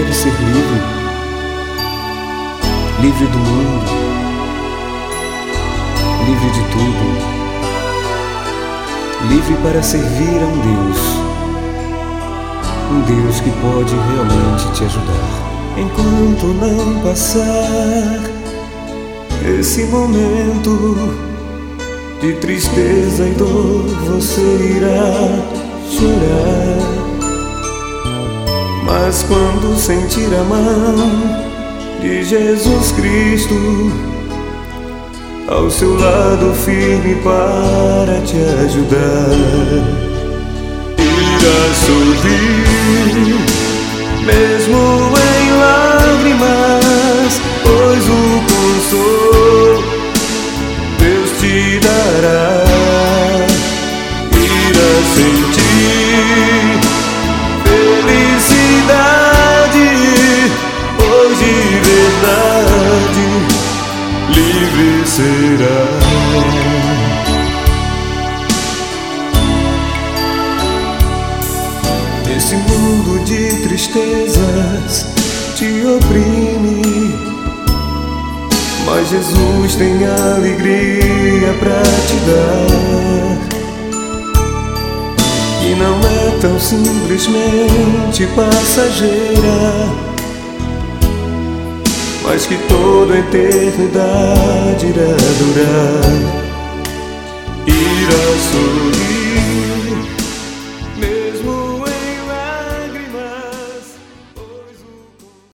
pode ser livre, livre do mundo, livre de tudo, livre para servir a um Deus que pode realmente te ajudar. Enquanto não passar esse momento de tristeza e dor, você irá chorar. Mas quando sentir a mão de Jesus Cristo ao seu lado firme para te ajudar, irá sorrir mesmo em lágrimas, pois o consolo Deus te dará. Irá sentir felicidade, pois de verdade livre será. Esse mundo de tristezas te oprime, mas Jesus tem alegria pra te dar. E não é tão simplesmente passageira, mas que toda a eternidade irá durar. Irá sorrir